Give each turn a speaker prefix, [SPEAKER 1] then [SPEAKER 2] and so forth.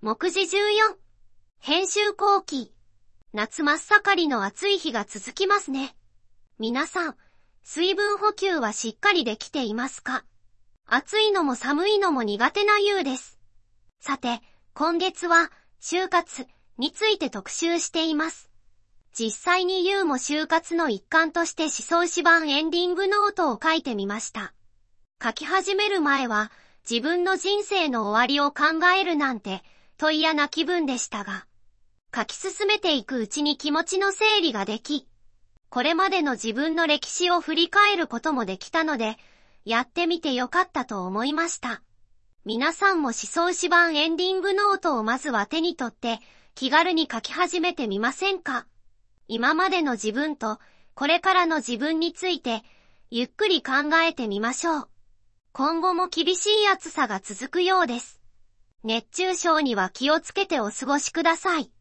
[SPEAKER 1] 目次14。編集後期。夏真っ盛りの暑い日が続きますね。皆さん、水分補給はしっかりできていますか？暑いのも寒いのも苦手なゆうです。さて、今月は、就活について特集しています。実際にゆうも就活の一環として思想史版エンディングノートを書いてみました。書き始める前は、自分の人生の終わりを考えるなんて、と嫌な気分でしたが、書き進めていくうちに気持ちの整理ができ、これまでの自分の歴史を振り返ることもできたので、やってみてよかったと思いました。皆さんも思想史版エンディングノートをまずは手に取って、気軽に書き始めてみませんか？今までの自分と、これからの自分について、ゆっくり考えてみましょう。今後も厳しい暑さが続くようです。熱中症には気をつけてお過ごしください。